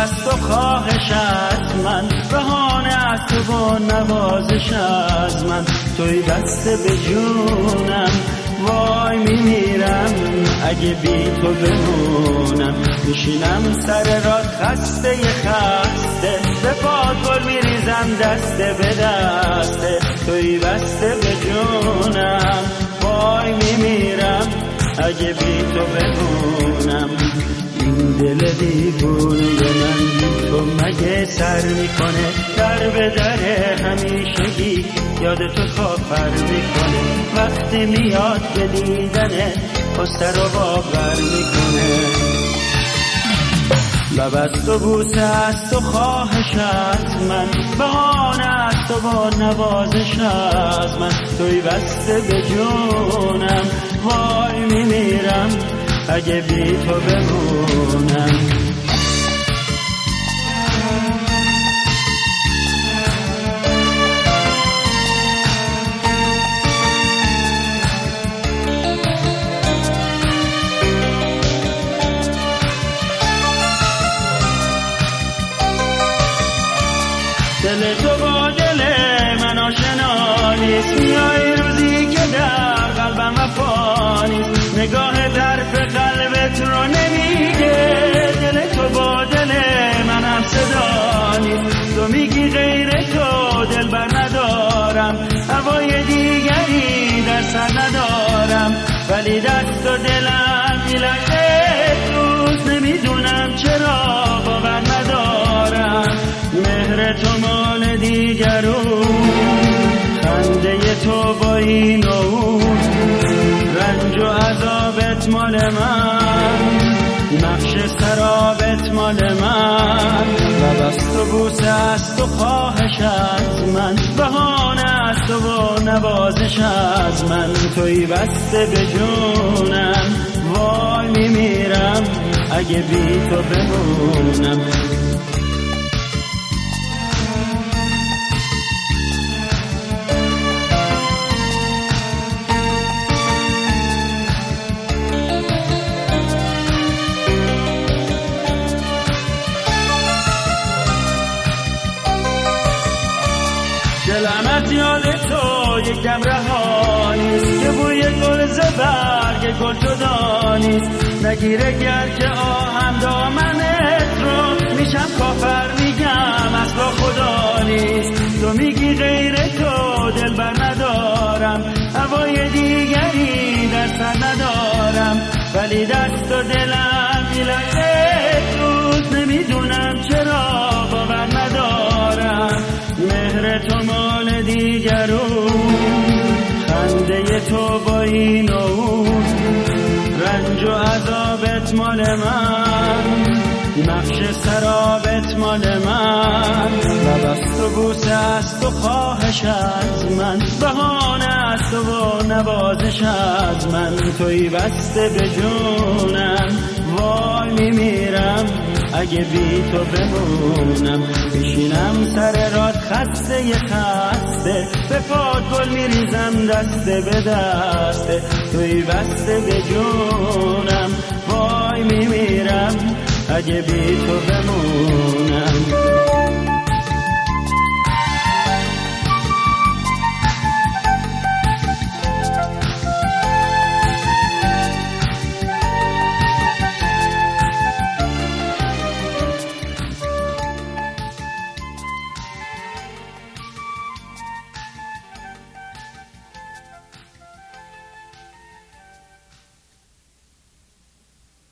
است و خواهش از من، بهانه از تو و نوازش از من، توی بسته به جونم. وای میمیرم اگه بی تو بمونم، میشینم سر راه خسته به پات گل میریزم دسته به دسته، توی بسته به جونم. وای میمیرم اگه بی تو بمونم. این دل دیوونه من بی تو مگه سر میکنه، در به در همیشگی یاد تو کافر میکنه، وقتی میاد به دیدنه پسته رو باور میکنه. لب است و بوسه است و خواهش از من، بهانه است و با نوازش از من، توی بسته به جونم. وای میمیرم اگه بی تو بمونم. دل تو با دل من آشنا نیست، میای روزی که در قلبم وفا نیست، نگاه طرف قلبت رو نمیگه. دل تو با دل من هم صدا نیست، تو میگی غیر تو دل بر ندارم، هوای دیگری در سر ندارم، ولی دست و دلم میلنگه روز، نمیدونم چرا باور ندارم. مهر تو مال دیگرون، خنده تو با این و اون، رنج و عذابت مال من، نقش سرابت مال من. لب است و بوسه است و خواهش از من، بهانه است و نوازش از من، توی بسته به جونم. وای میمیرم اگه بی تو بمونم. دلم یاد تو یکم رها نیست، که بوی گل ز برگ گل جدا نیست، نگیره گر که آهم دامنت رو، میشم کافر میگم اصلا خدا نیست. تو میگی غیر تو دل بر ندارم، هوای دیگری در سر ندارم، ولی دست و دلم میلنگه روز، نمیدونم چرا باور ندارم. مهر تو مال دیگرون، خنده تو با این و اون، رنج و عذابت مال من، نقش سرابت مال من. لب است و بوسه است و خواهش از من، بهانه است و نوازش از من، توی بسته به جونم. وای میمیرم اگه بی تو بمونم، میشینم سر راه خسته به پات گل میریزم دسته به دسته، توی بسته به جونم. وای میمیرم اگه بی تو بمونم.